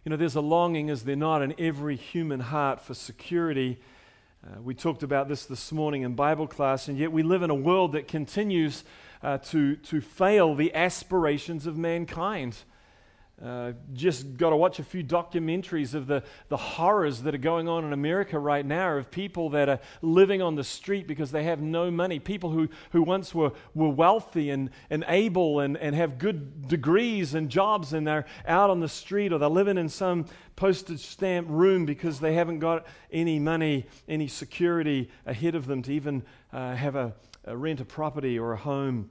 You know, there's a longing, is there not, in every human heart for security. We talked about this morning in Bible class, and yet we live in a world that continues to fail the aspirations of mankind. Just got to watch a few documentaries of the horrors that are going on in America right now, of people that are living on the street because they have no money, people who once were wealthy and able and have good degrees and jobs, and they're out on the street, or they're living in some postage stamp room because they haven't got any money, any security ahead of them to even have a rent a property or a home.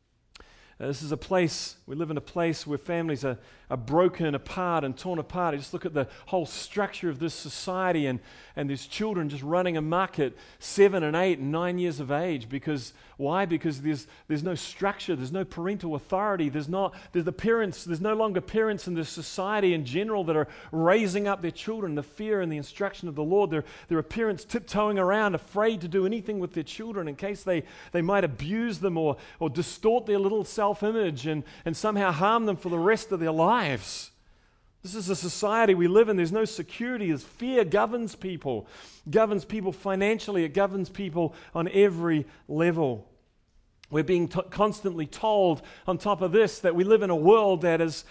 This is a place, we live in a place where families are broken apart and torn apart. You just look at the whole structure of this society, and there's children just running amok at 7 and 8 and 9 years of age. Because why? Because there's no structure, there's no parental authority, there's no longer parents in this society in general that are raising up their children, the fear and the instruction of the Lord. There are parents tiptoeing around, afraid to do anything with their children in case they might abuse them or distort their little self-image and somehow harm them for the rest of their lives. This is a society we live in. There's no security. As fear governs people financially. It governs people on every level. We're being constantly told, on top of this, that we live in a world that is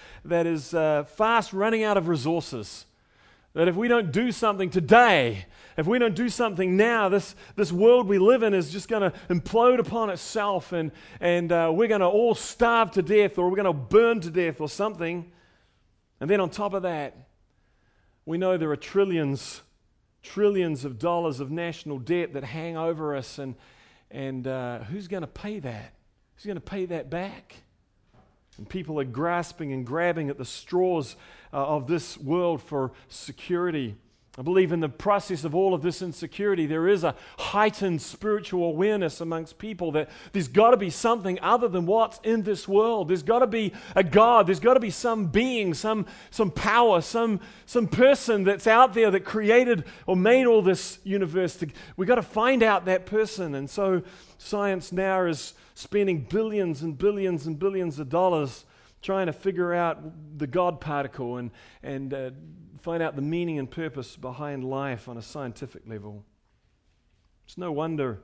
fast running out of resources. That if we don't do something today, if we don't do something now, this world we live in is just going to implode upon itself, and we're going to all starve to death, or we're going to burn to death or something. And then on top of that, we know there are trillions of dollars of national debt that hang over us, and who's going to pay that? Who's going to pay that back? And people are grasping and grabbing at the straws of this world for security. I believe in the process of all of this insecurity, there is a heightened spiritual awareness amongst people that there's got to be something other than what's in this world. There's got to be a God. There's got to be some being, some power, some person that's out there that created or made all this universe. We've got to find out that person. And so science now is spending billions and billions and billions of dollars trying to figure out the God particle and find out the meaning and purpose behind life on a scientific level. It's no wonder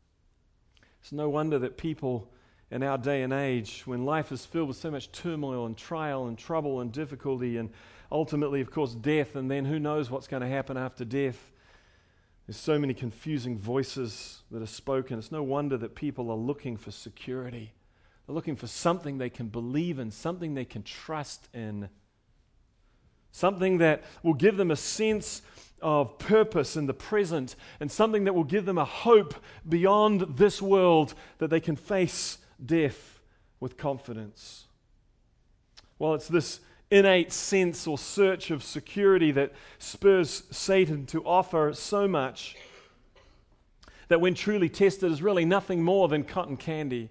that people in our day and age, when life is filled with so much turmoil and trial and trouble and difficulty and ultimately, of course, death, and then who knows what's going to happen after death. There's so many confusing voices that are spoken. It's no wonder that people are looking for security. They're looking for something they can believe in, something they can trust in. Something that will give them a sense of purpose in the present, and something that will give them a hope beyond this world, that they can face death with confidence. Well, it's this innate sense or search of security that spurs Satan to offer so much that when truly tested is really nothing more than cotton candy.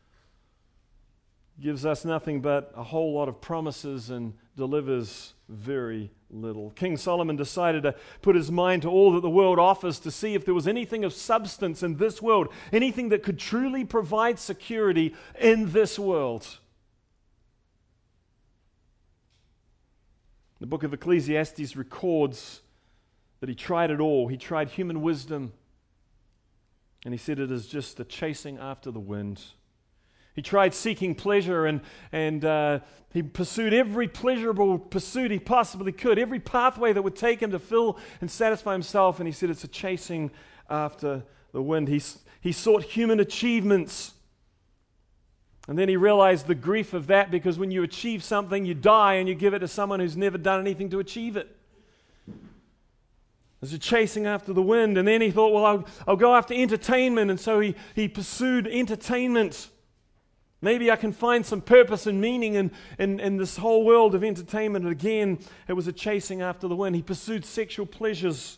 Gives us nothing but a whole lot of promises and delivers very little. King Solomon decided to put his mind to all that the world offers to see if there was anything of substance in this world, anything that could truly provide security in this world. The book of Ecclesiastes records that he tried it all. He tried human wisdom, and he said it is just a chasing after the wind. He tried seeking pleasure, and he pursued every pleasurable pursuit he possibly could, every pathway that would take him to fill and satisfy himself, and he said it's a chasing after the wind. He sought human achievements, and then he realized the grief of that, because when you achieve something, you die and you give it to someone who's never done anything to achieve it. There's a chasing after the wind, and then he thought, well, I'll go after entertainment, and so he pursued entertainment. Maybe I can find some purpose and meaning in this whole world of entertainment. And again, it was a chasing after the wind. He pursued sexual pleasures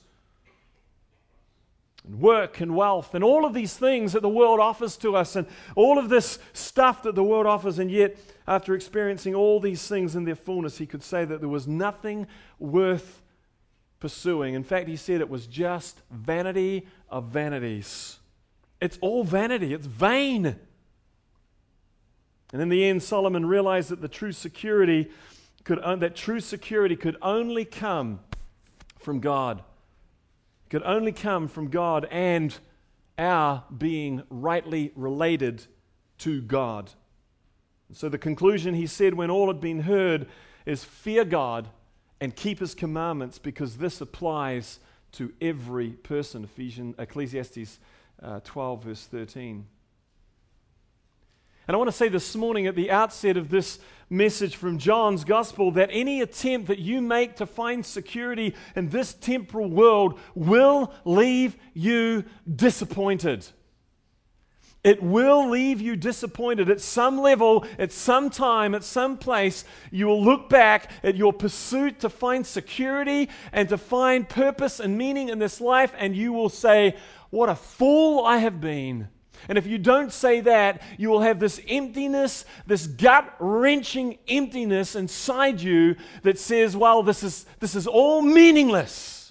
and work and wealth and all of these things that the world offers to us, and all of this stuff that the world offers. And yet, after experiencing all these things in their fullness, he could say that there was nothing worth pursuing. In fact, he said it was just vanity of vanities. It's all vanity. It's vain. And in the end, Solomon realized that the true security that true security could only come from God. It could only come from God and our being rightly related to God. So the conclusion, he said, when all had been heard, is fear God and keep His commandments, because this applies to every person. Ecclesiastes 12, verse 13. And I want to say this morning at the outset of this message from John's Gospel that any attempt that you make to find security in this temporal world will leave you disappointed. It will leave you disappointed. At some level, at some time, at some place, you will look back at your pursuit to find security and to find purpose and meaning in this life, and you will say, "What a fool I have been." And if you don't say that, you will have this emptiness, this gut-wrenching emptiness inside you that says, well, this is all meaningless.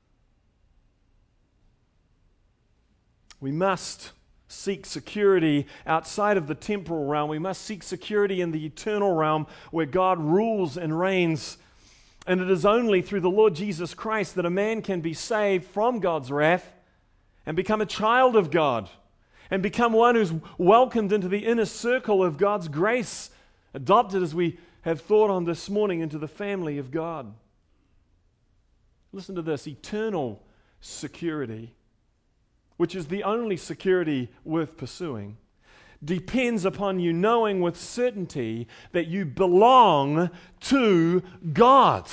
We must seek security outside of the temporal realm. We must seek security in the eternal realm where God rules and reigns. And it is only through the Lord Jesus Christ that a man can be saved from God's wrath and become a child of God, and become one who's welcomed into the inner circle of God's grace, adopted, as we have thought on this morning, into the family of God. Listen to this: eternal security, which is the only security worth pursuing, depends upon you knowing with certainty that you belong to God.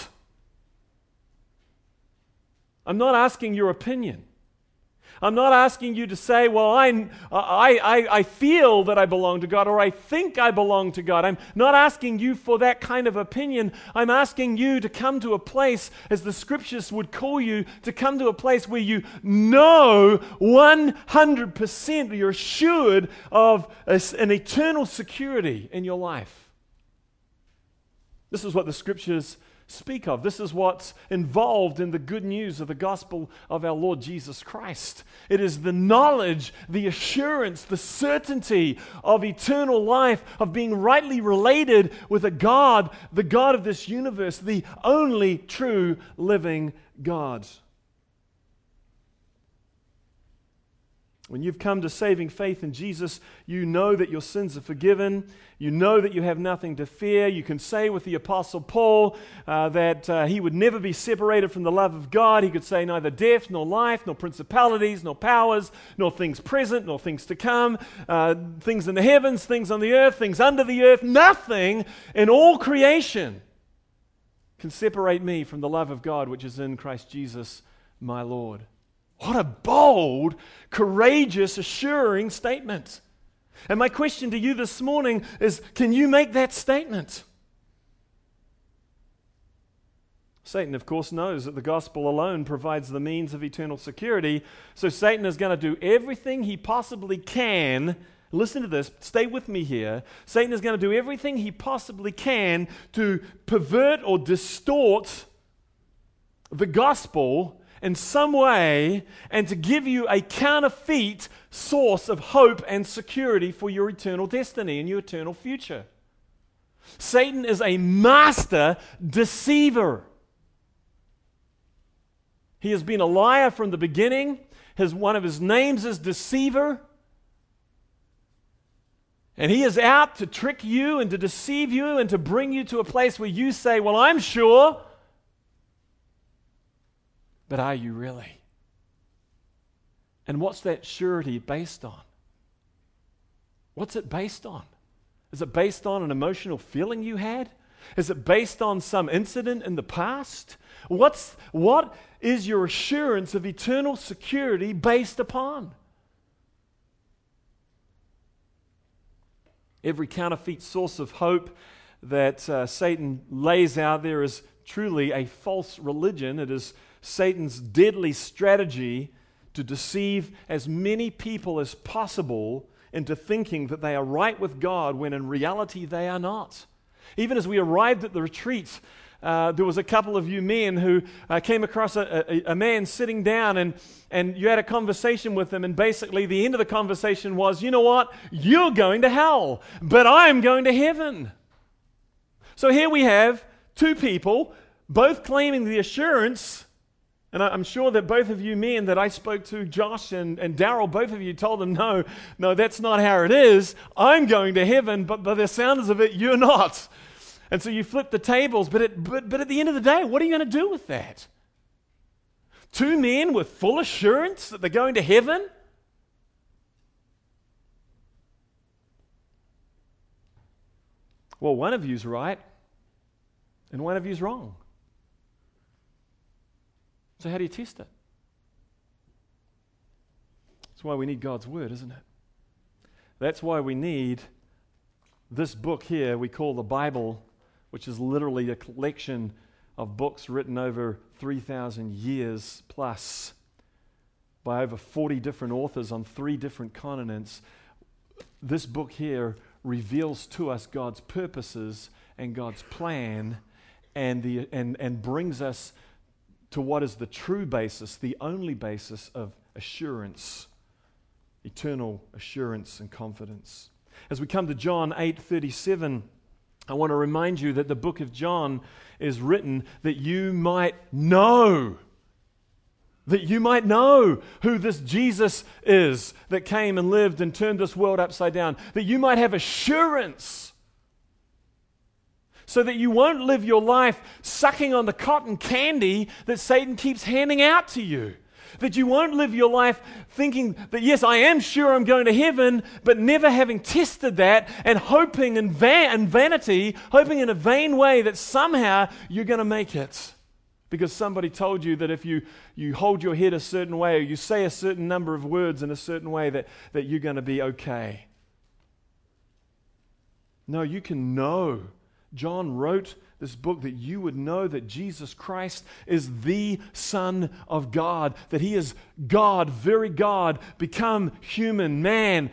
I'm not asking your opinion. I'm not asking you to say, well, I feel that I belong to God, or I think I belong to God. I'm not asking you for that kind of opinion. I'm asking you to come to a place, as the Scriptures would call you, to come to a place where you know 100% that you're assured of an eternal security in your life. This is what the Scriptures speak of. This is what's involved in the good news of the gospel of our Lord Jesus Christ. It is the knowledge, the assurance, the certainty of eternal life, of being rightly related with a God, the God of this universe, the only true living God. When you've come to saving faith in Jesus, you know that your sins are forgiven. You know that you have nothing to fear. You can say with the Apostle Paul that he would never be separated from the love of God. He could say neither death, nor life, nor principalities, nor powers, nor things present, nor things to come, things in the heavens, things on the earth, things under the earth. Nothing in all creation can separate me from the love of God which is in Christ Jesus my Lord. What a bold, courageous, assuring statement. And my question to you this morning is, can you make that statement? Satan, of course, knows that the gospel alone provides the means of eternal security, so Satan is going to do everything he possibly can. Listen to this, stay with me here. Satan is going to do everything he possibly can to pervert or distort the gospel in some way, and to give you a counterfeit source of hope and security for your eternal destiny and your eternal future. Satan is a master deceiver. He has been a liar from the beginning. One of his names is deceiver. And he is out to trick you and to deceive you and to bring you to a place where you say, well, I'm sure. But are you really? And what's that surety based on? What's it based on? Is it based on an emotional feeling you had? Is it based on some incident in the past? What is your assurance of eternal security based upon? Every counterfeit source of hope that Satan lays out there is truly a false religion. It is Satan's deadly strategy to deceive as many people as possible into thinking that they are right with God when in reality they are not. Even as we arrived at the retreat, there was a couple of you men who came across a man sitting down, and you had a conversation with him, and basically the end of the conversation was, you know what, you're going to hell, but I'm going to heaven. So here we have two people, both claiming the assurance. And I'm sure that both of you men that I spoke to, Josh and Daryl, both of you told them, no, that's not how it is. I'm going to heaven, but by the sounds of it, you're not. And so you flip the tables. But at the end of the day, what are you going to do with that? Two men with full assurance that they're going to heaven? Well, one of you's right, and one of you's wrong. So how do you test it? That's why we need God's Word, isn't it? That's why we need this book here we call the Bible, which is literally a collection of books written over 3,000 years plus by over 40 different authors on 3 different continents. This book here reveals to us God's purposes and God's plan and brings us to what is the true basis, the only basis of assurance, eternal assurance and confidence. As we come to John 8:37, I want to remind you that the book of John is written that you might know who this Jesus is that came and lived and turned this world upside down, that you might have assurance, so that you won't live your life sucking on the cotton candy that Satan keeps handing out to you. That you won't live your life thinking that, yes, I am sure I'm going to heaven, but never having tested that and hoping in vanity, hoping in a vain way that somehow you're going to make it. Because somebody told you that if you hold your head a certain way or you say a certain number of words in a certain way that you're going to be okay. No, you can know. John wrote this book that you would know that Jesus Christ is the Son of God, that He is God, very God, become human, man,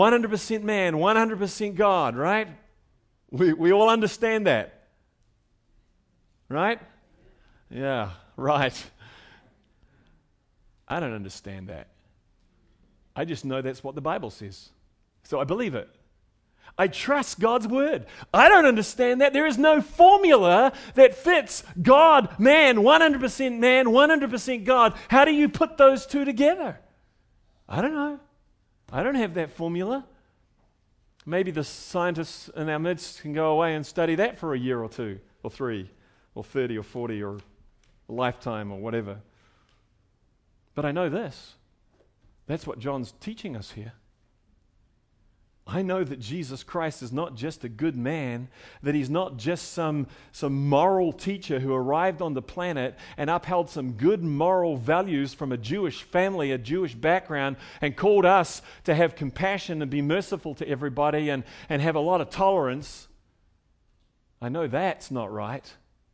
100% God, right? We all understand that, right? Yeah, right. I don't understand that. I just know that's what the Bible says, so I believe it. I trust God's Word. I don't understand that. There is no formula that fits God, man, 100% God. How do you put those two together? I don't know. I don't have that formula. Maybe the scientists in our midst can go away and study that for a year or 2 or 3 or 30 or 40 or a lifetime or whatever. But I know this. That's what John's teaching us here. I know that Jesus Christ is not just a good man, that He's not just some moral teacher who arrived on the planet and upheld some good moral values from a Jewish family, a Jewish background, and called us to have compassion and be merciful to everybody and have a lot of tolerance. I know that's not right.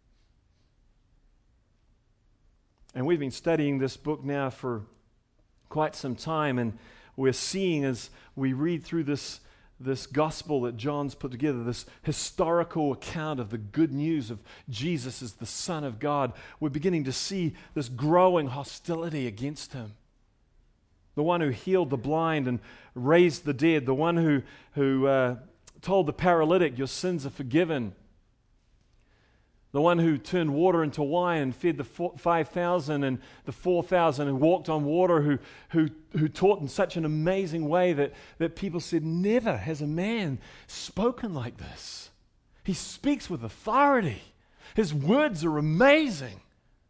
And we've been studying this book now for quite some time, and we're seeing as we read through this gospel that John's put together, this historical account of the good news of Jesus as the Son of God, we're beginning to see this growing hostility against Him. The one who healed the blind and raised the dead, the one who told the paralytic, your sins are forgiven. The one who turned water into wine and fed the 5,000 and the 4,000 and walked on water, who taught in such an amazing way that people said, never has a man spoken like this. He speaks with authority. His words are amazing.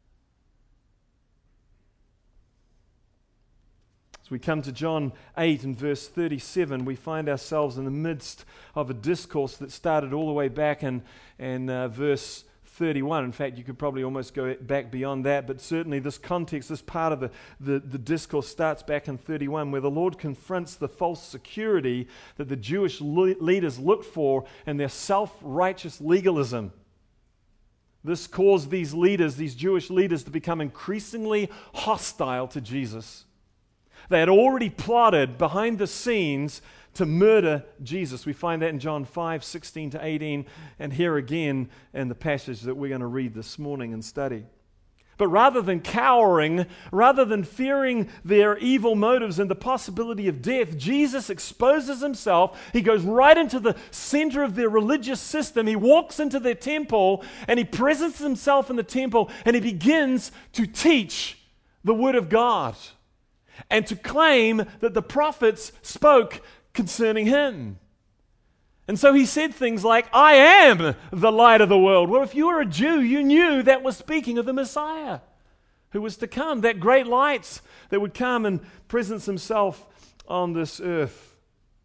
As we come to John 8 and verse 37, we find ourselves in the midst of a discourse that started all the way back in verse 31. In fact, you could probably almost go back beyond that, but certainly this context, this part of the discourse starts back in 31, where the Lord confronts the false security that the Jewish leaders looked for in their self-righteous legalism. This caused these leaders, these Jewish leaders, to become increasingly hostile to Jesus. They had already plotted behind the scenes to murder Jesus. We find that in John 5, 16 to 18, and here again in the passage that we're going to read this morning and study. But rather than cowering, rather than fearing their evil motives and the possibility of death, Jesus exposes himself. He goes right into the center of their religious system. He walks into their temple and he presents himself in the temple and he begins to teach the Word of God and to claim that the prophets spoke concerning him. And so he said things like, I am the light of the world. Well, if you were a Jew, you knew that was speaking of the Messiah who was to come, that great light that would come and presence himself on this earth.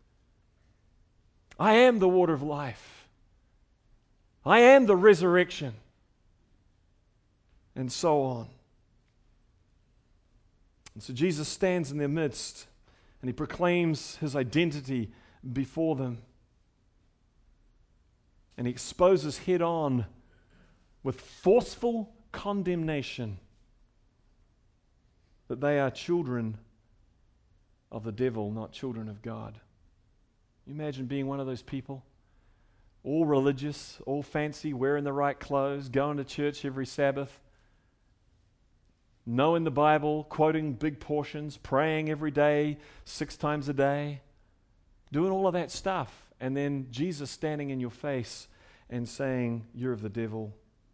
I am the water of life. I am the resurrection. And so on. And so Jesus stands in their midst and he proclaims his identity before them. And he exposes head on with forceful condemnation that they are children of the devil, not children of God. You imagine being one of those people? All religious, all fancy, wearing the right clothes, going to church every Sabbath, knowing the Bible, quoting big portions, praying every day, 6 times a day, doing all of that stuff. And then Jesus standing in your face and saying, you're of the devil.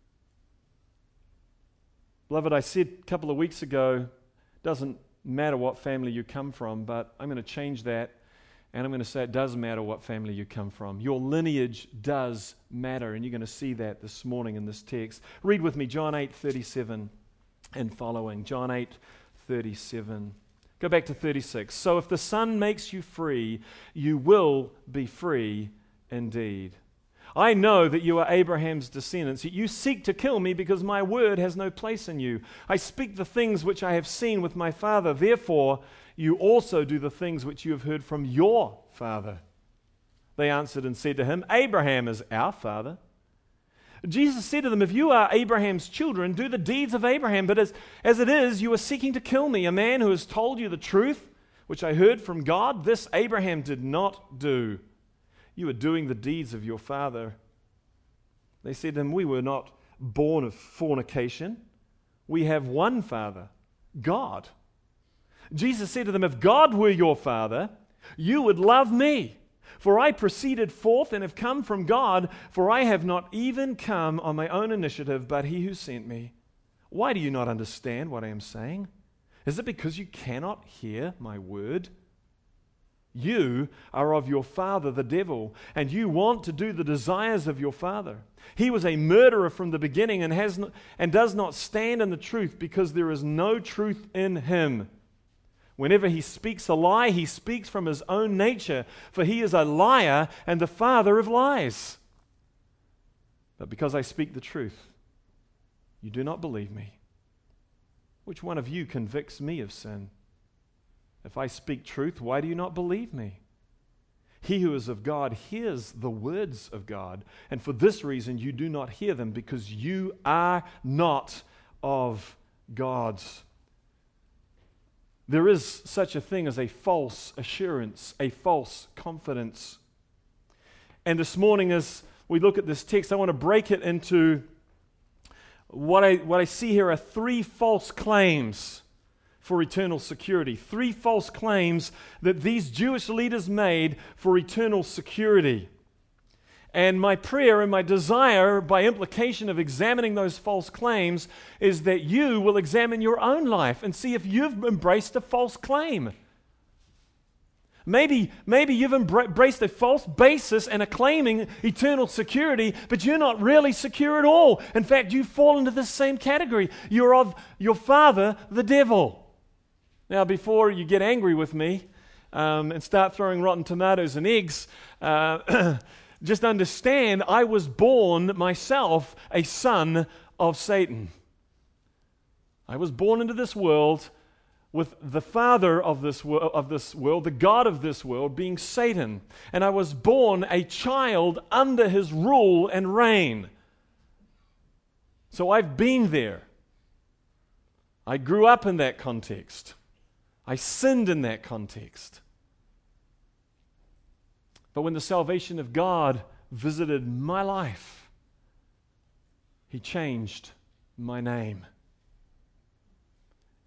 Beloved, I said a couple of weeks ago, doesn't matter what family you come from, but I'm going to change that, and I'm going to say it does matter what family you come from. Your lineage does matter, and you're going to see that this morning in this text. Read with me John 8:37 and following. John 8:37. Go back to 36. So if the Son makes you free, you will be free indeed. I know that you are Abraham's descendants, yet you seek to kill me because my word has no place in you. I speak the things which I have seen with my Father. Therefore, you also do the things which you have heard from your father. They answered and said to him, Abraham is our father. Jesus said to them, if you are Abraham's children, do the deeds of Abraham. But as it is, you are seeking to kill me, a man who has told you the truth, which I heard from God. This Abraham did not do. You are doing the deeds of your father. They said to him, we were not born of fornication. We have one Father, God. Jesus said to them, if God were your Father, you would love me. For I proceeded forth and have come from God, for I have not even come on my own initiative, but he who sent me. Why do you not understand what I am saying? Is it because you cannot hear my word? You are of your father, the devil, and you want to do the desires of your father. He was a murderer from the beginning and does not stand in the truth, because there is no truth in him. Whenever he speaks a lie, he speaks from his own nature, for he is a liar and the father of lies. But because I speak the truth, you do not believe me. Which one of you convicts me of sin? If I speak truth, why do you not believe me? He who is of God hears the words of God, and for this reason you do not hear them, because you are not of God's. There is such a thing as a false assurance, a false confidence. And this morning, as we look at this text, I want to break it into what I see here are 3 false claims for eternal security. 3 false claims that these Jewish leaders made for eternal security. And my prayer and my desire, by implication of examining those false claims, is that you will examine your own life and see if you've embraced a false claim. Maybe you've embraced a false basis and are claiming eternal security, but you're not really secure at all. In fact, you fall into this same category. You're of your father, the devil. Now, before you get angry with me and start throwing rotten tomatoes and eggs, just understand, I was born myself a son of Satan. I was born into this world with the father of this world, the God of this world, being Satan. And I was born a child under his rule and reign. So I've been there. I grew up in that context. I sinned in that context. But when the salvation of God visited my life, he changed my name.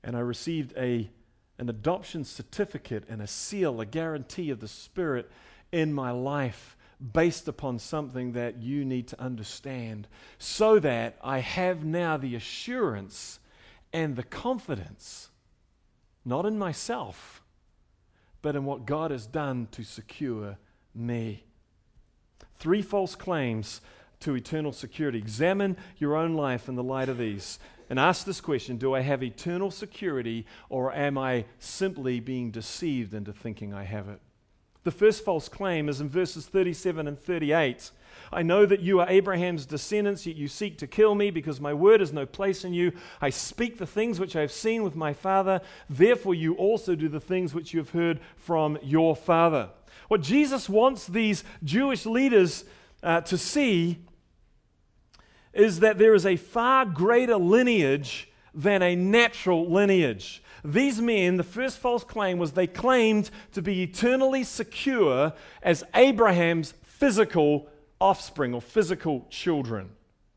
and I received an adoption certificate and a seal, a guarantee of the Spirit in my life based upon something that you need to understand, so that I have now the assurance and the confidence, not in myself, but in what God has done to secure me. 3 false claims to eternal security. Examine your own life in the light of these and ask this question: do I have eternal security, or am I simply being deceived into thinking I have it? The first false claim is in verses 37 and 38. I know that you are Abraham's descendants, yet you seek to kill me, because my word has no place in you. I speak the things which I have seen with my father. Therefore you also do the things which you have heard from your father. What Jesus wants these Jewish leaders to see is that there is a far greater lineage than a natural lineage. These men, the first false claim was they claimed to be eternally secure as Abraham's physical offspring or physical children.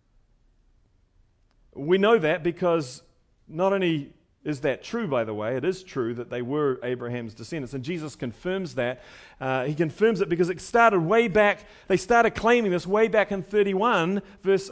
We know that because not only is that true, by the way, it is true that they were Abraham's descendants, and Jesus confirms that. He confirms it because it started way back. They started claiming this way back in verse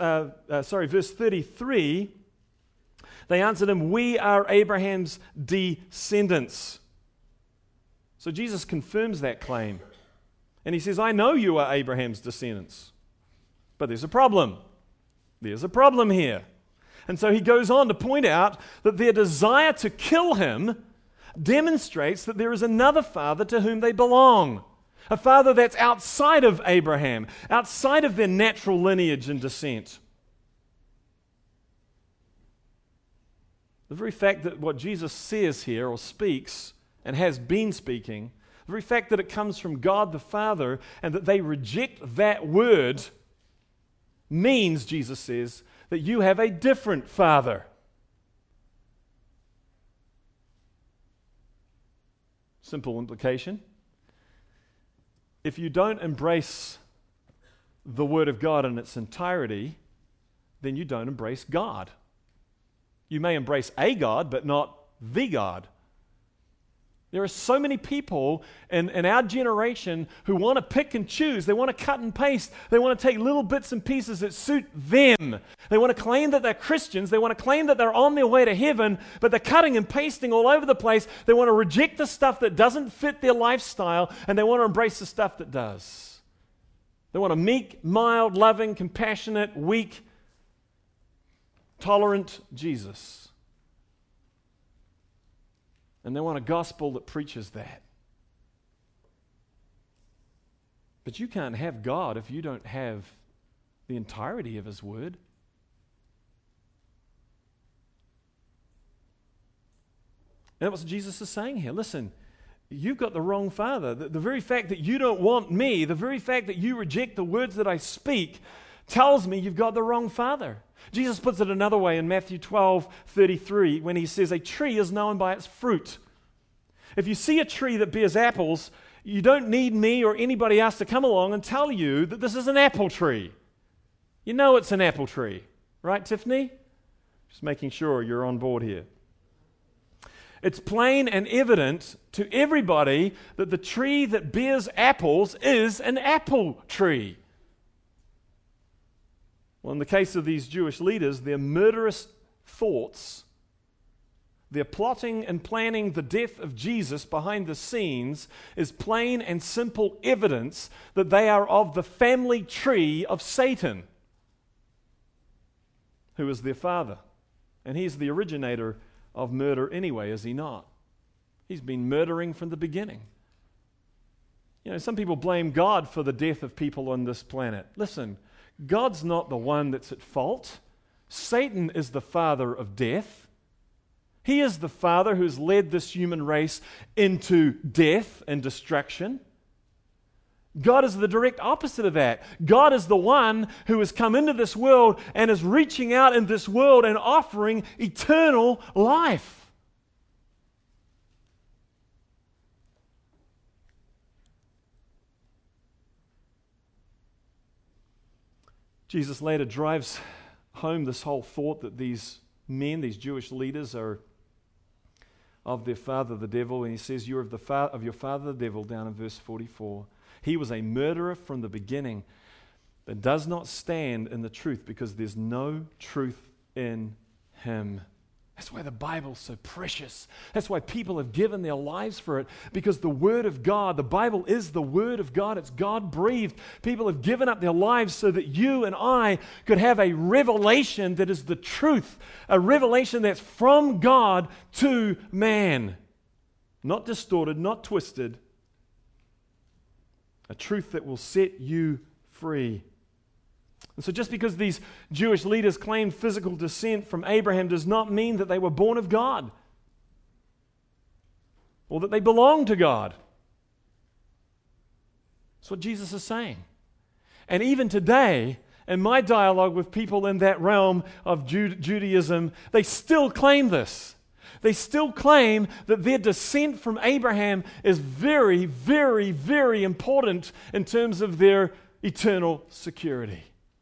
33. They answered him, "We are Abraham's descendants." So Jesus confirms that claim. And he says, I know you are Abraham's descendants, but there's a problem. There's a problem here. And so he goes on to point out that their desire to kill him demonstrates that there is another father to whom they belong. A father that's outside of Abraham, outside of their natural lineage and descent. The very fact that what Jesus says here or speaks and has been speaking, the very fact that it comes from God the Father and that they reject that word means, Jesus says, that you have a different father. Simple implication. If you don't embrace the Word of God in its entirety, then you don't embrace God. You may embrace a God, but not the God. There are so many people in our generation who want to pick and choose. They want to cut and paste. They want to take little bits and pieces that suit them. They want to claim that they're Christians. They want to claim that they're on their way to heaven, but they're cutting and pasting all over the place. They want to reject the stuff that doesn't fit their lifestyle, and they want to embrace the stuff that does. They want a meek, mild, loving, compassionate, weak, tolerant Jesus. And they want a gospel that preaches that. But you can't have God if you don't have the entirety of His Word. And that's what Jesus is saying here. Listen, you've got the wrong father. The very fact that you don't want me, the very fact that you reject the words that I speak, tells me you've got the wrong father. Jesus puts it another way in Matthew 12:33 when he says, a tree is known by its fruit. If you see a tree that bears apples, you don't need me or anybody else to come along and tell you that this is an apple tree. You know it's an apple tree. Right, Tiffany? Just making sure you're on board here. It's plain and evident to everybody that the tree that bears apples is an apple tree. Well, in the case of these Jewish leaders, their murderous thoughts, their plotting and planning the death of Jesus behind the scenes is plain and simple evidence that they are of the family tree of Satan, who is their father. And he's the originator of murder anyway, is he not? He's been murdering from the beginning. You know, some people blame God for the death of people on this planet. Listen, God's not the one that's at fault. Satan is the father of death. He is the father who's led this human race into death and destruction. God is the direct opposite of that. God is the one who has come into this world and is reaching out in this world and offering eternal life. Jesus later drives home this whole thought that these men, these Jewish leaders, are of their father, the devil. And he says, you're of your father, the devil, down in verse 44. He was a murderer from the beginning, but does not stand in the truth because there's no truth in him. That's why the Bible's so precious. That's why people have given their lives for it, because the Word of God, the Bible is the Word of God. It's God-breathed. People have given up their lives so that you and I could have a revelation that is the truth, a revelation that's from God to man. Not distorted, not twisted. A truth that will set you free. And so just because these Jewish leaders claimed physical descent from Abraham does not mean that they were born of God or that they belong to God. That's what Jesus is saying. And even today, in my dialogue with people in that realm of Judaism, they still claim this. They still claim that their descent from Abraham is very, very, very important in terms of their eternal security.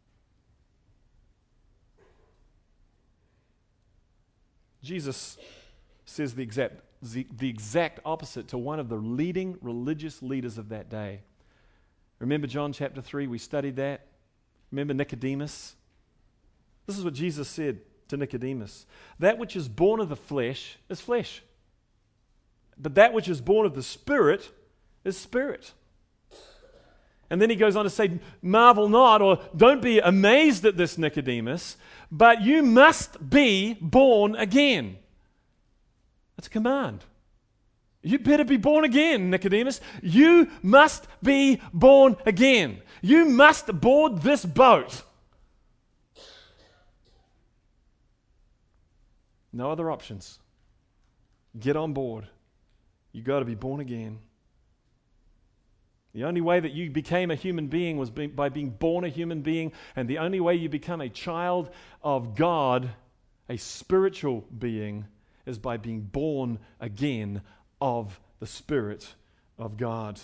Jesus says the exact opposite to one of the leading religious leaders of that day. Remember John chapter 3? We studied that. Remember Nicodemus? This is what Jesus said to Nicodemus. That which is born of the flesh is flesh. But that which is born of the Spirit is spirit. And then he goes on to say, marvel not, or don't be amazed at this, Nicodemus, but you must be born again. That's a command. You better be born again, Nicodemus. You must be born again. You must board this boat. No other options. Get on board. You got to be born again. The only way that you became a human being was by being born a human being, and the only way you become a child of God, a spiritual being, is by being born again of the Spirit of God.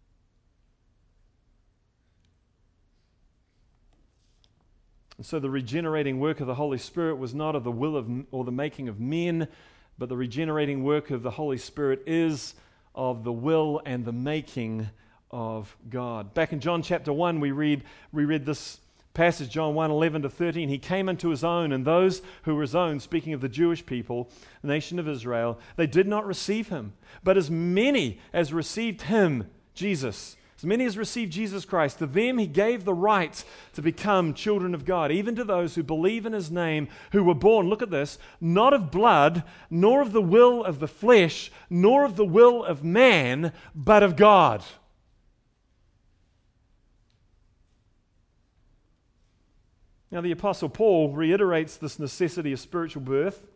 And so the regenerating work of the Holy Spirit was not of the will of or the making of men, but the regenerating work of the Holy Spirit is of the will and the making of God. Back in John chapter 1, we read this passage, John 1, 11 to 13. He came unto his own, and those who were his own, speaking of the Jewish people, the nation of Israel, they did not receive him. But as many as received him, Jesus, as many as received Jesus Christ, to them he gave the right to become children of God, even to those who believe in his name, who were born, look at this, not of blood, nor of the will of the flesh, nor of the will of man, but of God. Now, the Apostle Paul reiterates this necessity of spiritual birth,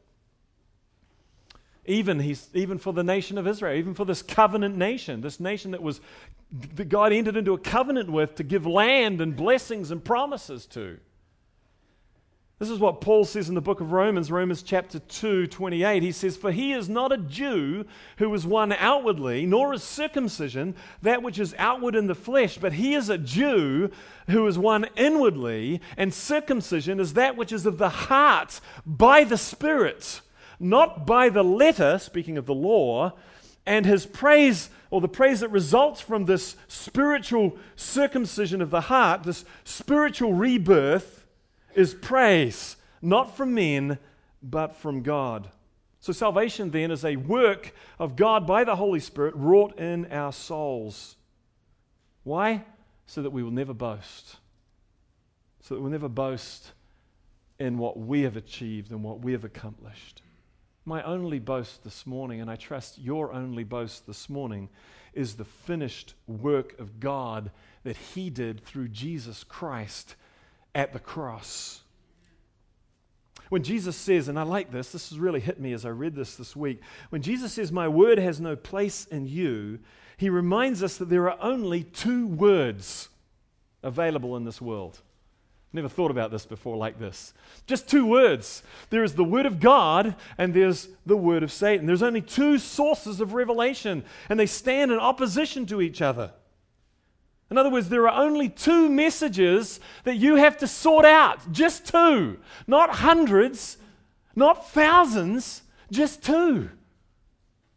even for the nation of Israel, even for this covenant nation, this nation that God entered into a covenant with to give land and blessings and promises to. This is what Paul says in the book of Romans chapter 2, 28. He says, for he is not a Jew who is one outwardly, nor is circumcision that which is outward in the flesh, but he is a Jew who is one inwardly, and circumcision is that which is of the heart by the Spirit, not by the letter, speaking of the law, and his praise, or the praise that results from this spiritual circumcision of the heart, this spiritual rebirth, is praise, not from men, but from God. So salvation then is a work of God by the Holy Spirit wrought in our souls. Why? So that we will never boast. So that we'll never boast in what we have achieved and what we have accomplished. My only boast this morning, and I trust your only boast this morning, is the finished work of God that He did through Jesus Christ at the cross. When Jesus says, and I like this has really hit me as I read this week, when Jesus says, my word has no place in you, He reminds us that there are only two words available in this world. Never thought about this before like this. Just two words. There is the Word of God and there's the Word of Satan. There's only two sources of revelation, and they stand in opposition to each other. In other words, there are only two messages that you have to sort out. Just two. Not hundreds, not thousands, just two.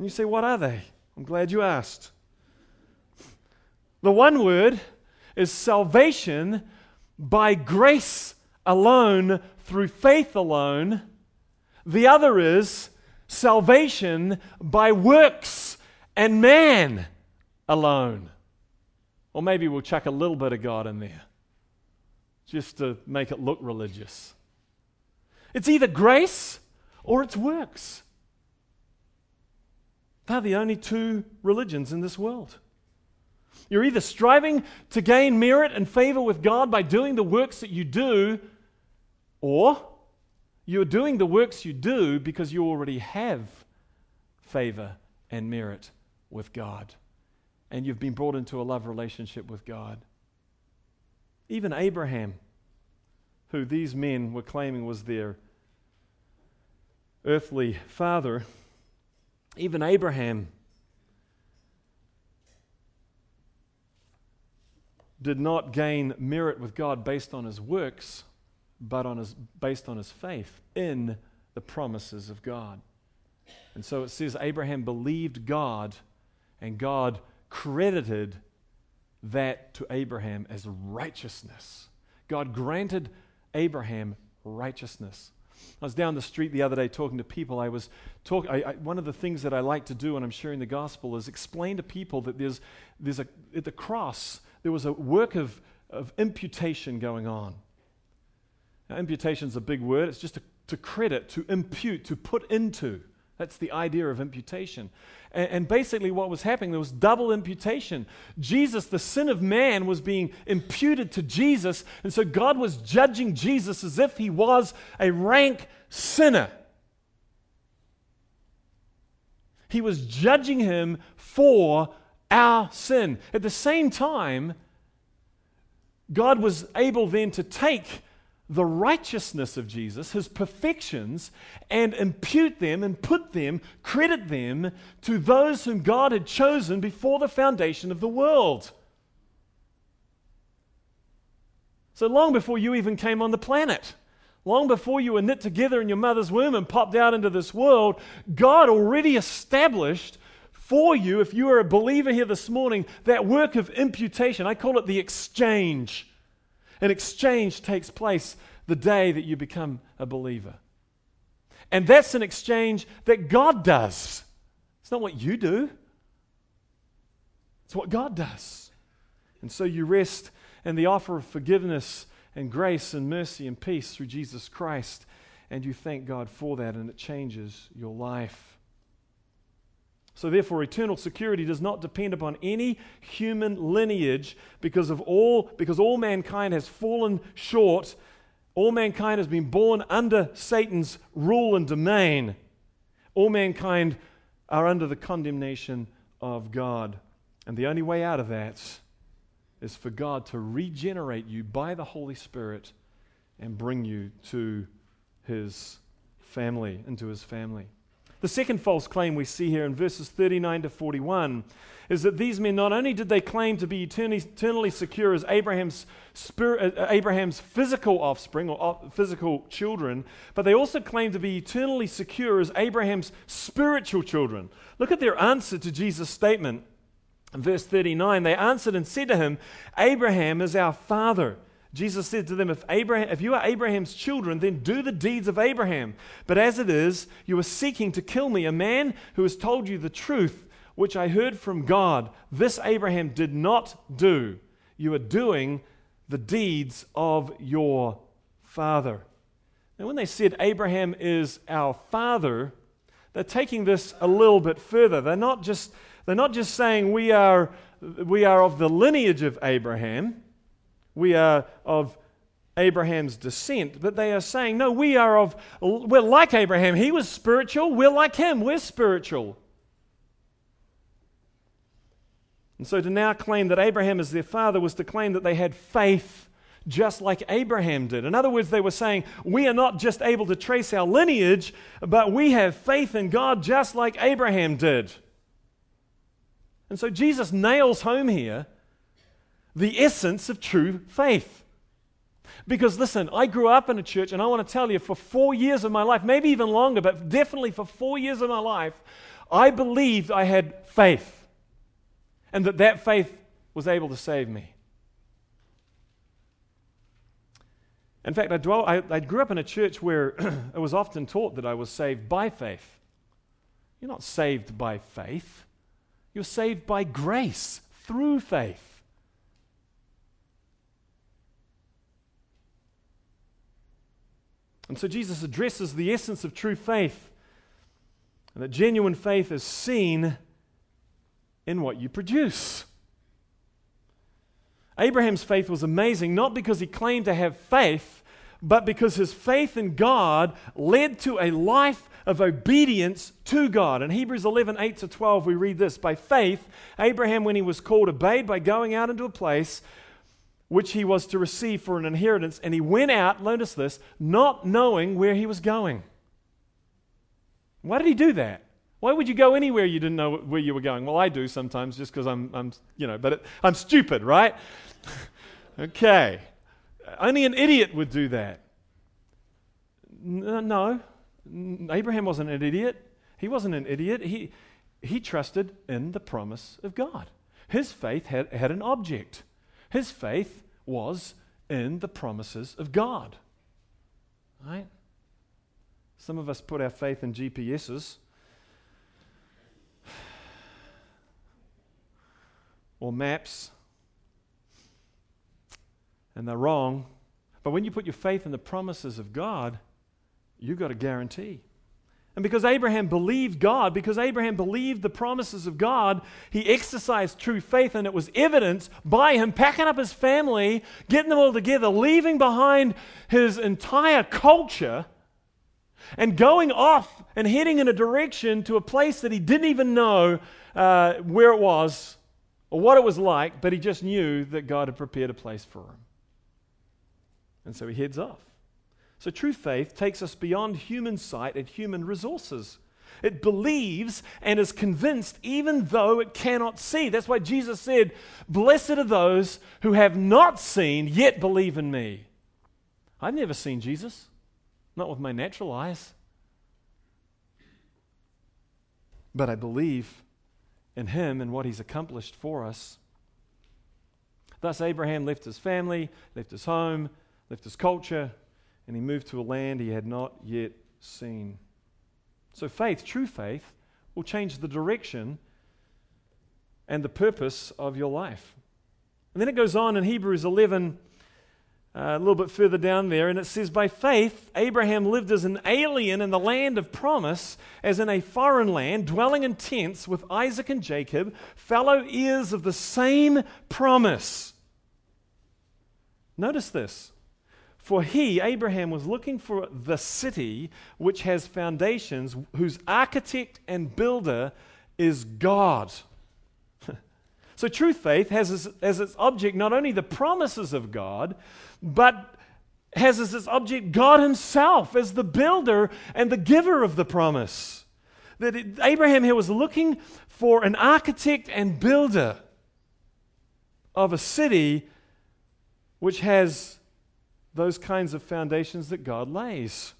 And you say, what are they? I'm glad you asked. The one word is salvation by grace alone, through faith alone. The other is salvation by works and man alone. Or maybe we'll chuck a little bit of God in there, just to make it look religious. It's either grace or it's works. They're the only two religions in this world. You're either striving to gain merit and favor with God by doing the works that you do, or you're doing the works you do because you already have favor and merit with God, and you've been brought into a love relationship with God. Even Abraham, who these men were claiming was their earthly father, even Abraham did not gain merit with God based on his works, but based on his faith in the promises of God. And so it says Abraham believed God, and God credited that to Abraham as righteousness. God granted Abraham righteousness. I was down the street the other day talking to people. One of the things that I like to do when I'm sharing the gospel is explain to people that at the cross there was a work of imputation going on. Now, imputation is a big word. It's just to credit, to impute, to put into. That's the idea of imputation. And basically what was happening, there was double imputation. Jesus, the sin of man, was being imputed to Jesus, and so God was judging Jesus as if he was a rank sinner. He was judging him for our sin. At the same time, God was able then to take the righteousness of Jesus, his perfections, and impute them and put them, credit them to those whom God had chosen before the foundation of the world. So long before you even came on the planet, long before you were knit together in your mother's womb and popped out into this world, God already established for you, if you are a believer here this morning, that work of imputation. I call it the exchange. An exchange takes place the day that you become a believer. And that's an exchange that God does. It's not what you do. It's what God does. And so you rest in the offer of forgiveness and grace and mercy and peace through Jesus Christ, and you thank God for that, and it changes your life. So therefore, eternal security does not depend upon any human lineage because all mankind has fallen short. All mankind has been born under Satan's rule and domain. All mankind are under the condemnation of God. And the only way out of that is for God to regenerate you by the Holy Spirit and bring you to his family, into his family. The second false claim we see here in verses 39 to 41 is that these men, not only did they claim to be eternally secure as Abraham's physical offspring or physical children, but they also claimed to be eternally secure as Abraham's spiritual children. Look at their answer to Jesus' statement. In verse 39, they answered and said to him, "Abraham is our father." Jesus said to them, if you are Abraham's children, then do the deeds of Abraham. But as it is, you are seeking to kill me, a man who has told you the truth, which I heard from God. This Abraham did not do. You are doing the deeds of your father. Now, when they said Abraham is our father, they're taking this a little bit further. They're not just saying we are of the lineage of Abraham. We are of Abraham's descent, but they are saying, no, we're like Abraham. He was spiritual. We're like him. We're spiritual. And so to now claim that Abraham is their father was to claim that they had faith just like Abraham did. In other words, they were saying, we are not just able to trace our lineage, but we have faith in God just like Abraham did. And so Jesus nails home here the essence of true faith. Because listen, I grew up in a church, and I want to tell you, for 4 years of my life, maybe even longer, but definitely for 4 years of my life, I believed I had faith, and that faith was able to save me. In fact, I grew up in a church where it was often taught that I was saved by faith. You're not saved by faith. You're saved by grace through faith. And so Jesus addresses the essence of true faith, and that genuine faith is seen in what you produce. Abraham's faith was amazing, not because he claimed to have faith, but because his faith in God led to a life of obedience to God. In Hebrews 11, 8-12, we read this: by faith, Abraham, when he was called, obeyed by going out into a place which he was to receive for an inheritance, and he went out, notice this, not knowing where he was going. Why did he do that? Why would you go anywhere you didn't know where you were going? Well, I do sometimes, just because I'm stupid, right? Okay. Only an idiot would do that. No. Abraham wasn't an idiot. He wasn't an idiot. He trusted in the promise of God. His faith had an object. His faith was in the promises of God. Right? Some of us put our faith in GPSs or maps, and they're wrong. But when you put your faith in the promises of God, you've got a guarantee. And because Abraham believed God, because Abraham believed the promises of God, he exercised true faith, and it was evidenced by him packing up his family, getting them all together, leaving behind his entire culture, and going off and heading in a direction to a place that he didn't even know where it was or what it was like, but he just knew that God had prepared a place for him. And so he heads off. So true faith takes us beyond human sight and human resources. It believes and is convinced even though it cannot see. That's why Jesus said, "Blessed are those who have not seen yet believe in me." I've never seen Jesus, not with my natural eyes. But I believe in him and what he's accomplished for us. Thus Abraham left his family, left his home, left his culture, and he moved to a land he had not yet seen. So faith, true faith, will change the direction and the purpose of your life. And then it goes on in Hebrews 11, a little bit further down there, and it says, by faith, Abraham lived as an alien in the land of promise, as in a foreign land, dwelling in tents with Isaac and Jacob, fellow heirs of the same promise. Notice this. For he, Abraham, was looking for the city which has foundations, whose architect and builder is God. So true faith has as its object not only the promises of God, but has as its object God himself as the builder and the giver of the promise. That Abraham here was looking for an architect and builder of a city which has those kinds of foundations that God lays.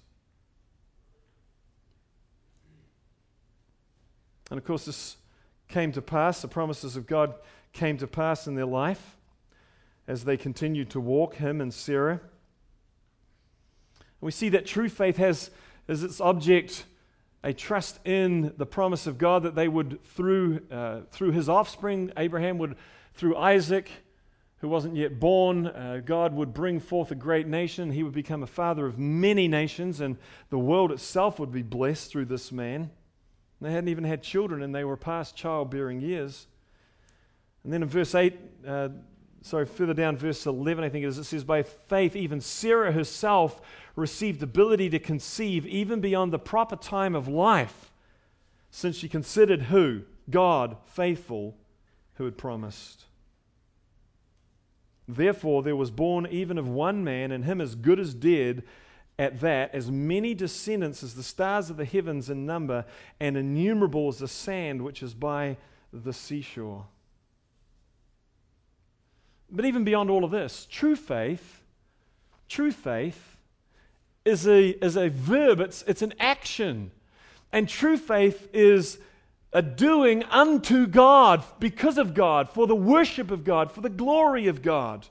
And of course, this came to pass. The promises of God came to pass in their life as they continued to walk, him and Sarah. And we see that true faith has as its object a trust in the promise of God that they would, through his offspring, Abraham would, through Isaac, who wasn't yet born, God would bring forth a great nation. He would become a father of many nations, and the world itself would be blessed through this man. They hadn't even had children, and they were past childbearing years. And then in verse 8, further down, verse 11, I think it is, it says, by faith, even Sarah herself received ability to conceive even beyond the proper time of life, since she considered who? God, faithful, who had promised. Therefore, there was born even of one man, and him as good as dead, at that, as many descendants as the stars of the heavens in number, and innumerable as the sand which is by the seashore. But even beyond all of this, true faith is a verb, it's an action. And true faith is a doing unto God, because of God, for the worship of God, for the glory of God.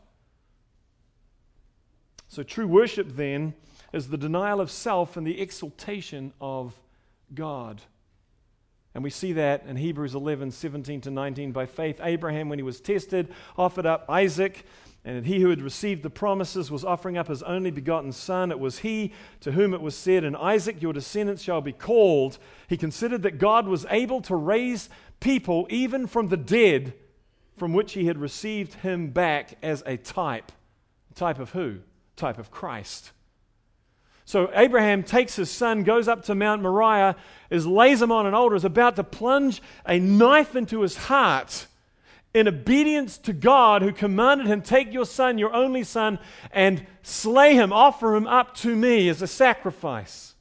So true worship then is the denial of self and the exaltation of God. And we see that in Hebrews 11:17-19. By faith, Abraham, when he was tested, offered up Isaac, and he who had received the promises was offering up his only begotten son. It was he to whom it was said, "In Isaac your descendants shall be called." He considered that God was able to raise people even from the dead, from which he had received him back as a type. Type of who? Type of Christ. So Abraham takes his son, goes up to Mount Moriah, lays him on an altar, is about to plunge a knife into his heart in obedience to God, who commanded him, "Take your son, your only son, and slay him, offer him up to me as a sacrifice."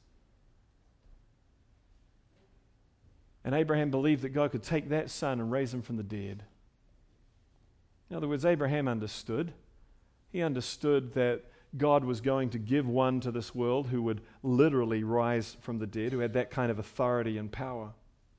And Abraham believed that God could take that son and raise him from the dead. In other words, Abraham understood. He understood that God was going to give one to this world who would literally rise from the dead, who had that kind of authority and power.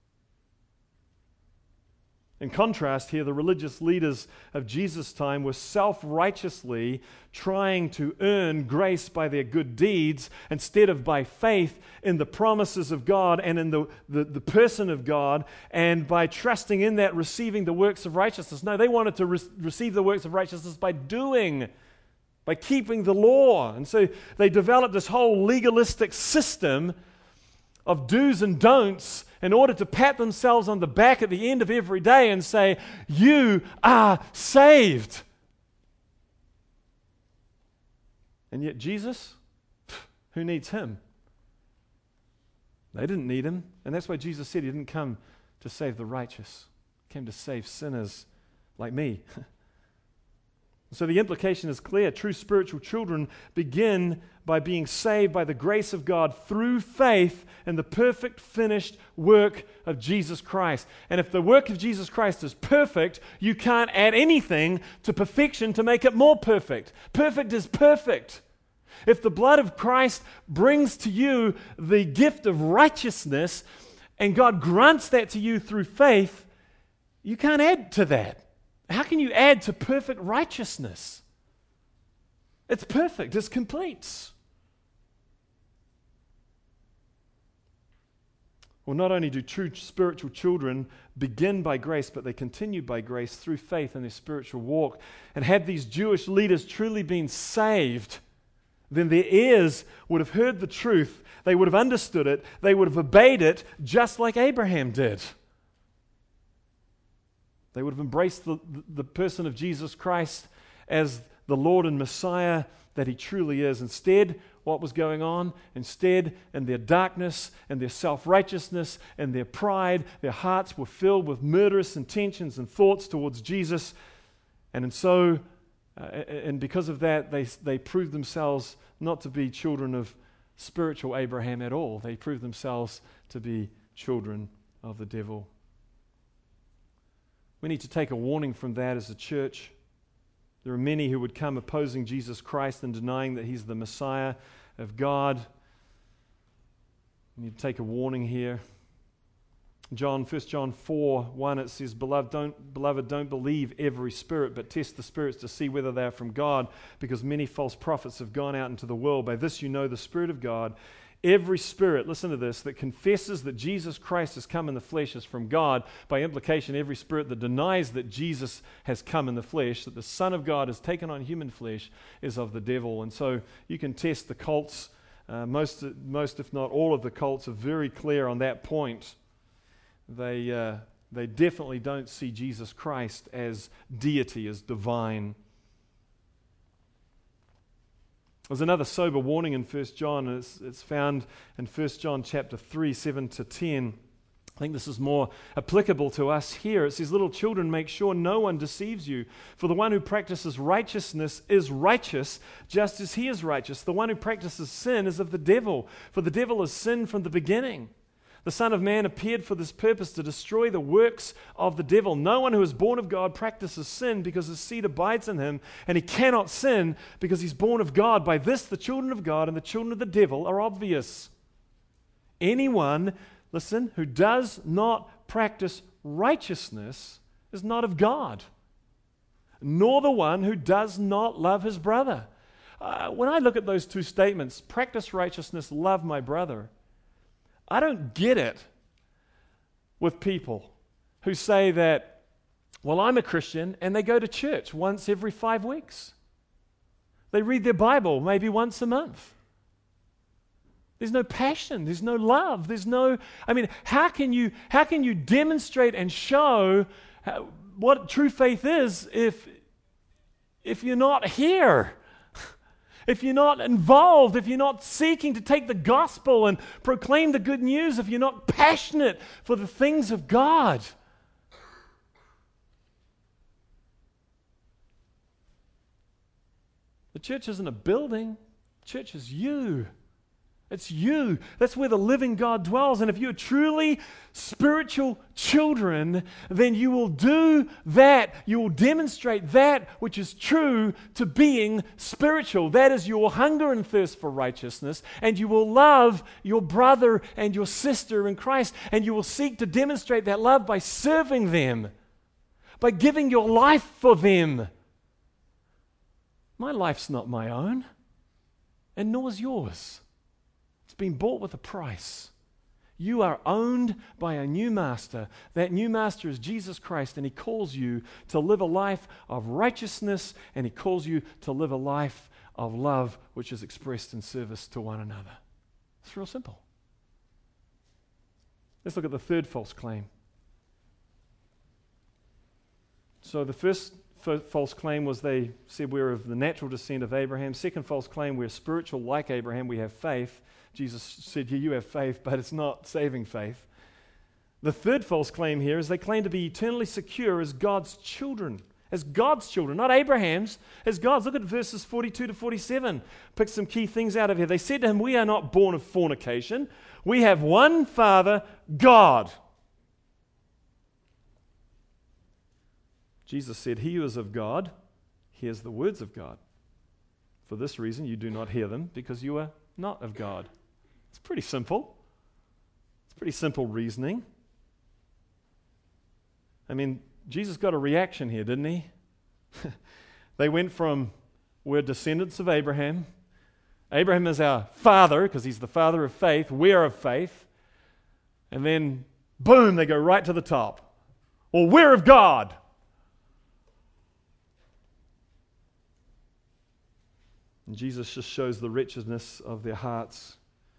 In contrast here, the religious leaders of Jesus' time were self-righteously trying to earn grace by their good deeds instead of by faith in the promises of God and in the person of God, and by trusting in that, receiving the works of righteousness. No, they wanted to receive the works of righteousness by doing, by keeping the law. And so they developed this whole legalistic system of do's and don'ts in order to pat themselves on the back at the end of every day and say, "You are saved." And yet Jesus, who needs him? They didn't need him. And that's why Jesus said he didn't come to save the righteous. He came to save sinners like me. So the implication is clear. True spiritual children begin by being saved by the grace of God through faith in the perfect finished work of Jesus Christ. And if the work of Jesus Christ is perfect, you can't add anything to perfection to make it more perfect. Perfect is perfect. If the blood of Christ brings to you the gift of righteousness, and God grants that to you through faith, you can't add to that. How can you add to perfect righteousness? It's perfect, it's complete. Well, not only do true spiritual children begin by grace, but they continue by grace through faith in their spiritual walk. And had these Jewish leaders truly been saved, then their ears would have heard the truth, they would have understood it, they would have obeyed it, just like Abraham did. They would have embraced the person of Jesus Christ as the Lord and Messiah that he truly is. Instead, what was going on? Instead, in their darkness and their self-righteousness and their pride, their hearts were filled with murderous intentions and thoughts towards Jesus. And because of that, they proved themselves not to be children of spiritual Abraham at all. They proved themselves to be children of the devil. We need to take a warning from that as a church. There are many who would come opposing Jesus Christ and denying that he's the Messiah of God. We need to take a warning here. 1 John 4:1, it says, Beloved, don't believe every spirit, but test the spirits to see whether they are from God, because many false prophets have gone out into the world. By this you know the Spirit of God. Every spirit, listen to this, that confesses that Jesus Christ has come in the flesh is from God. By implication, every spirit that denies that Jesus has come in the flesh, that the Son of God has taken on human flesh, is of the devil. And so you can test the cults. Most, if not all of the cults, are very clear on that point. They definitely don't see Jesus Christ as deity, as divine. There's another sober warning in 1 John, and it's found in 1 John chapter 3, 7-10. I think this is more applicable to us here. It says, Little children, make sure no one deceives you, for the one who practices righteousness is righteous, just as he is righteous. The one who practices sin is of the devil, for the devil has sinned from the beginning. The Son of Man appeared for this purpose, to destroy the works of the devil. No one who is born of God practices sin, because his seed abides in him, and he cannot sin because he's born of God. By this the children of God and the children of the devil are obvious. Anyone, listen, who does not practice righteousness is not of God, nor the one who does not love his brother. When I look at those two statements, practice righteousness, love my brother, I don't get it with people who say that, well, I'm a Christian, and they go to church once every 5 weeks. They read their Bible maybe once a month. There's no passion, there's no love, how can you demonstrate and show what true faith is if you're not here? If you're not involved, if you're not seeking to take the gospel and proclaim the good news, if you're not passionate for the things of God. The church isn't a building. The church is you. It's you. That's where the living God dwells. And if you're truly spiritual children, then you will do that. You will demonstrate that which is true to being spiritual. That is your hunger and thirst for righteousness. And you will love your brother and your sister in Christ. And you will seek to demonstrate that love by serving them, by giving your life for them. My life's not my own, and nor is yours. It's been bought with a price. You are owned by a new master. That new master is Jesus Christ, and he calls you to live a life of righteousness, and he calls you to live a life of love, which is expressed in service to one another. It's real simple. Let's look at the third false claim. So the first false claim was they said we're of the natural descent of Abraham. Second false claim, we're spiritual like Abraham, we have faith. Jesus said, yeah, you have faith, but it's not saving faith. The third false claim here is they claim to be eternally secure as God's children. As God's children, not Abraham's, as God's. Look at verses 42 to 47. Pick some key things out of here. They said to him, we are not born of fornication. We have one Father, God. Jesus said, he who is of God hears the words of God. For this reason you do not hear them, because you are not of God. It's pretty simple. It's pretty simple reasoning. Jesus got a reaction here, didn't he? They went from, we're descendants of Abraham. Abraham is our father, because he's the father of faith. We are of faith. And then, boom, they go right to the top. Well, we're of God. And Jesus just shows the wretchedness of their hearts.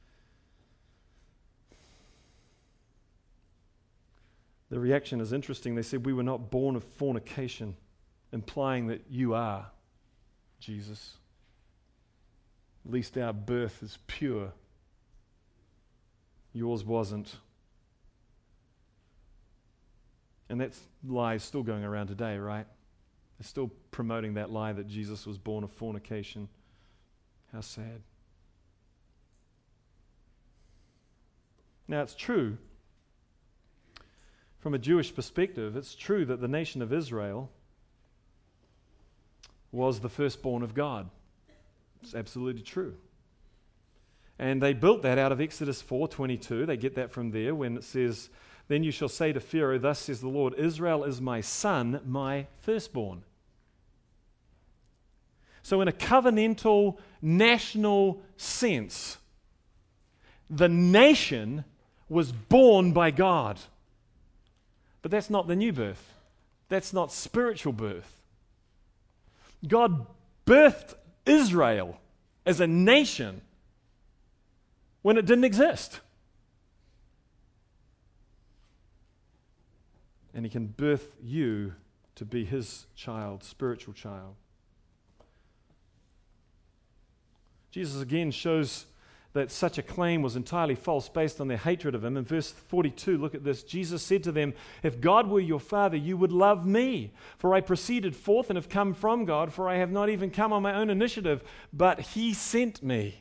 The reaction is interesting. They said, we were not born of fornication, implying that you are, Jesus. At least our birth is pure. Yours wasn't. And that lie is still going around today, right? They're still promoting that lie that Jesus was born of fornication. How sad. Now, it's true. From a Jewish perspective, it's true that the nation of Israel was the firstborn of God. It's absolutely true. And they built that out of Exodus 4:22. They get that from there when it says, then you shall say to Pharaoh, thus says the Lord, Israel is my son, my firstborn. So in a covenantal, national sense, the nation was born by God. But that's not the new birth. That's not spiritual birth. God birthed Israel as a nation when it didn't exist. And he can birth you to be his child, spiritual child. Jesus again shows that such a claim was entirely false based on their hatred of him. In verse 42, look at this. Jesus said to them, if God were your Father, you would love me, for I proceeded forth and have come from God, for I have not even come on my own initiative, but he sent me.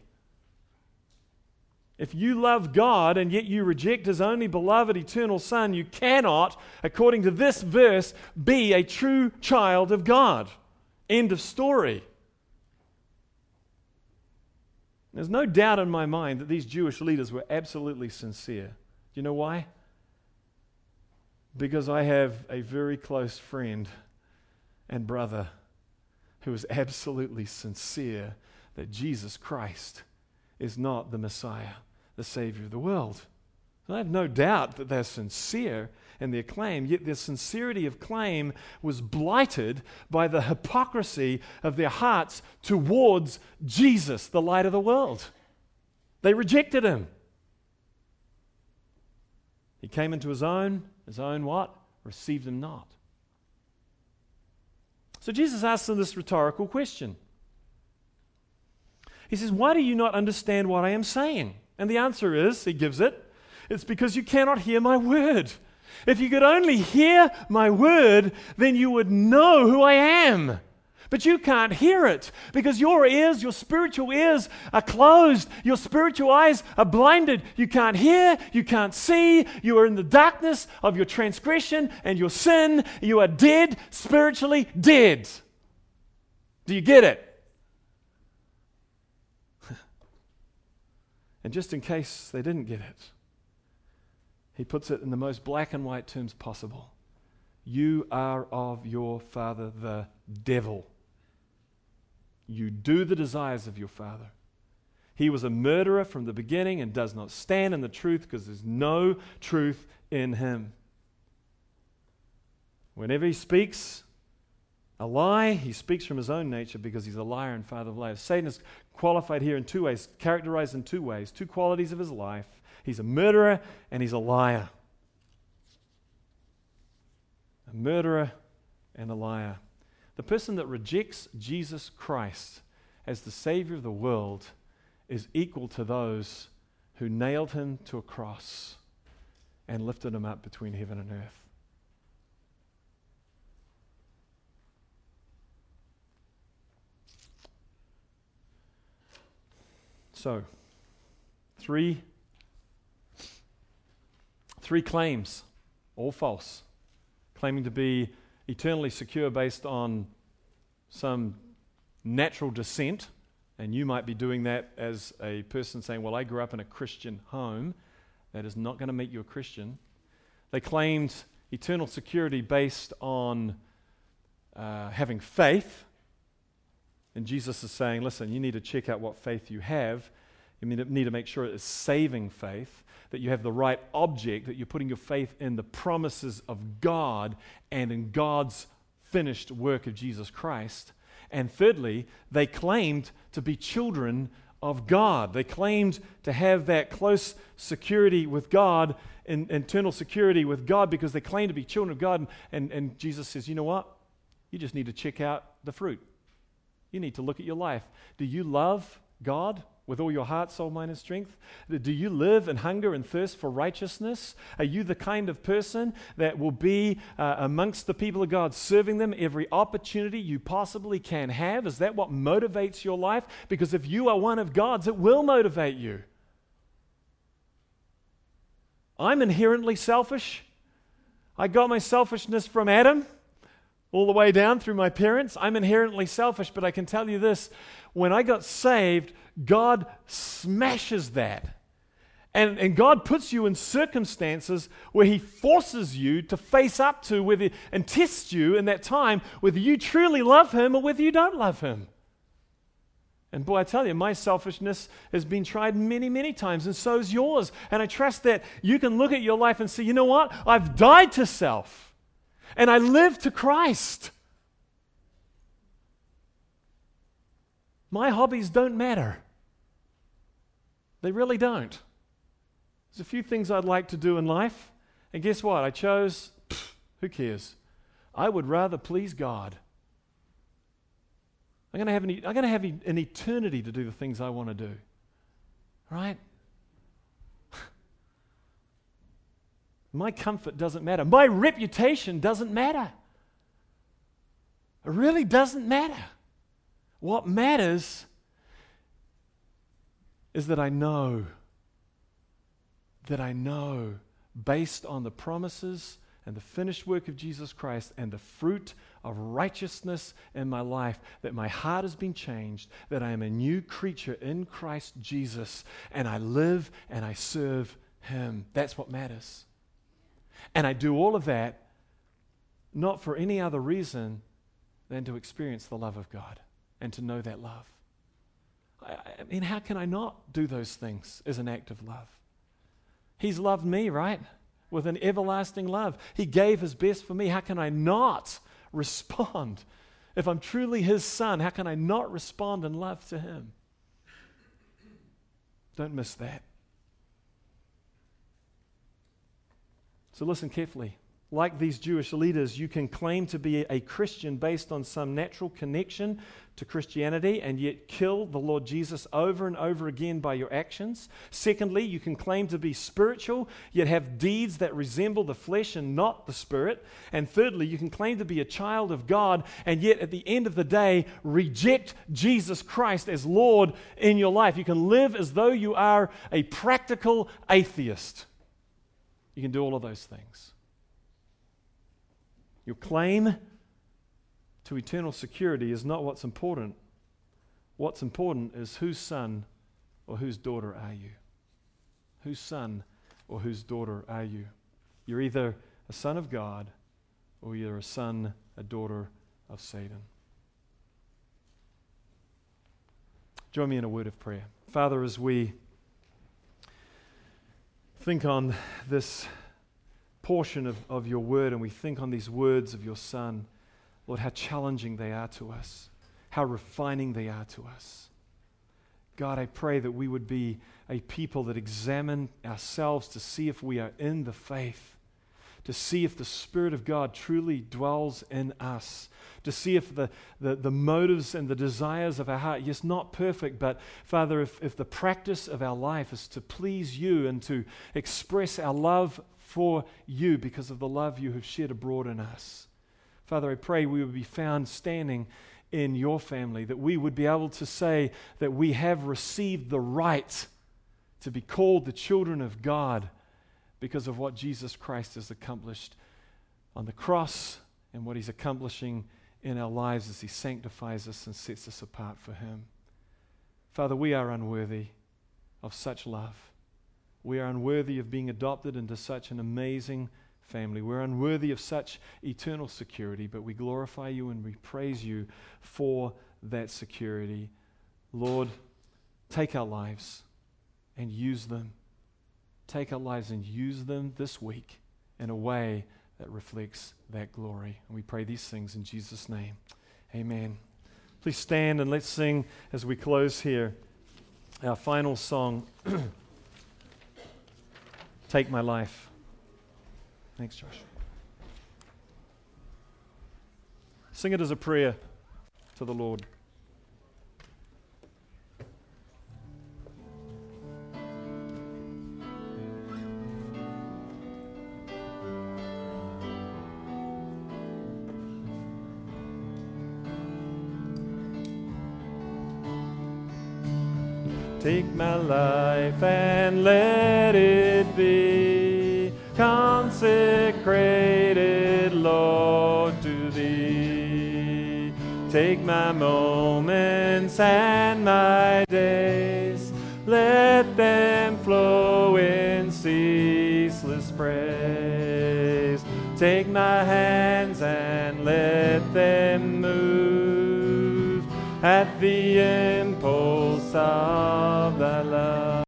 If you love God and yet you reject his only beloved eternal Son, you cannot, according to this verse, be a true child of God. End of story. There's no doubt in my mind that these Jewish leaders were absolutely sincere. Do you know why? Because I have a very close friend and brother who is absolutely sincere that Jesus Christ is not the Messiah, the Savior of the world. And I have no doubt that they're sincere in their claim, yet their sincerity of claim was blighted by the hypocrisy of their hearts towards Jesus, the light of the world. They rejected him. He came into his own what? Received him not. So Jesus asks them this rhetorical question. He says, why do you not understand what I am saying? And the answer is, he gives it, it's because you cannot hear my word. If you could only hear my word, then you would know who I am. But you can't hear it because your ears, your spiritual ears are closed. Your spiritual eyes are blinded. You can't hear, you can't see. You are in the darkness of your transgression and your sin. You are dead, spiritually dead. Do you get it? And just in case they didn't get it, he puts it in the most black and white terms possible. You are of your father, the devil. You do the desires of your father. He was a murderer from the beginning and does not stand in the truth because there's no truth in him. Whenever he speaks a lie, he speaks from his own nature because he's a liar and father of liars. Satan is qualified here in two ways, characterized in two ways, two qualities of his life. He's a murderer and he's a liar. A murderer and a liar. The person that rejects Jesus Christ as the Savior of the world is equal to those who nailed him to a cross and lifted him up between heaven and earth. So, three claims, all false, claiming to be eternally secure based on some natural descent, and you might be doing that as a person saying, well, I grew up in a Christian home. That is not going to make you a Christian. They claimed eternal security based on having faith, and Jesus is saying, listen, you need to check out what faith you have. You need to make sure it is saving faith, that you have the right object, that you're putting your faith in the promises of God and in God's finished work of Jesus Christ. And thirdly, they claimed to be children of God. They claimed to have that close security with God, and eternal security with God, because they claimed to be children of God. And Jesus says, you know what? You just need to check out the fruit. You need to look at your life. Do you love God with all your heart, soul, mind, and strength? Do you live and hunger and thirst for righteousness? Are you the kind of person that will be amongst the people of God, serving them every opportunity you possibly can have? Is that what motivates your life? Because if you are one of God's, it will motivate you. I'm inherently selfish. I got my selfishness from Adam all the way down through my parents. I'm inherently selfish, but I can tell you this. When I got saved, God smashes that. And God puts you in circumstances where He forces you to face up to and test you in that time whether you truly love Him or whether you don't love Him. And boy, I tell you, my selfishness has been tried many, many times, and so is yours. And I trust that you can look at your life and say, you know what? I've died to self. And I live to Christ. My hobbies don't matter. They really don't. There's a few things I'd like to do in life, and guess what? I chose, who cares? I would rather please God. I'm going to have an eternity to do the things I want to do. Right? My comfort doesn't matter. My reputation doesn't matter. It really doesn't matter. What matters is that I know, based on the promises and the finished work of Jesus Christ and the fruit of righteousness in my life, that my heart has been changed, that I am a new creature in Christ Jesus, and I live and I serve Him. That's what matters. And I do all of that not for any other reason than to experience the love of God and to know that love. I mean, how can I not do those things as an act of love? He's loved me, right? With an everlasting love. He gave His best for me. How can I not respond? If I'm truly His son, how can I not respond in love to Him? Don't miss that. So listen carefully. Like these Jewish leaders, you can claim to be a Christian based on some natural connection to Christianity and yet kill the Lord Jesus over and over again by your actions. Secondly, you can claim to be spiritual, yet have deeds that resemble the flesh and not the spirit. And thirdly, you can claim to be a child of God and yet at the end of the day reject Jesus Christ as Lord in your life. You can live as though you are a practical atheist. You can do all of those things. Your claim to eternal security is not what's important. What's important is whose son or whose daughter are you? Whose son or whose daughter are you? You're either a son of God or you're a son, a daughter of Satan. Join me in a word of prayer. Father, as we think on this portion of your word and we think on these words of your Son, Lord, how challenging they are to us, how refining they are to us. God, I pray that we would be a people that examine ourselves to see if we are in the faith, to see if the Spirit of God truly dwells in us, to see if the motives and the desires of our heart, yes, not perfect, but Father, if the practice of our life is to please you and to express our love for you because of the love you have shed abroad in us. Father, I pray we would be found standing in your family, that we would be able to say that we have received the right to be called the children of God because of what Jesus Christ has accomplished on the cross and what He's accomplishing in our lives as He sanctifies us and sets us apart for Him. Father, we are unworthy of such love. We are unworthy of being adopted into such an amazing family. We're unworthy of such eternal security, but we glorify you and we praise you for that security. Lord, take our lives and use them. Take our lives and use them this week in a way that reflects that glory. And we pray these things in Jesus' name. Amen. Please stand and let's sing as we close here our final song. Take my life. Thanks, Josh. Sing it as a prayer to the Lord. Take my life and let it be consecrated, Lord, to Thee. Take my moments and my days, let them flow in ceaseless praise. Take my hands and let them move at the impulse of Thy love.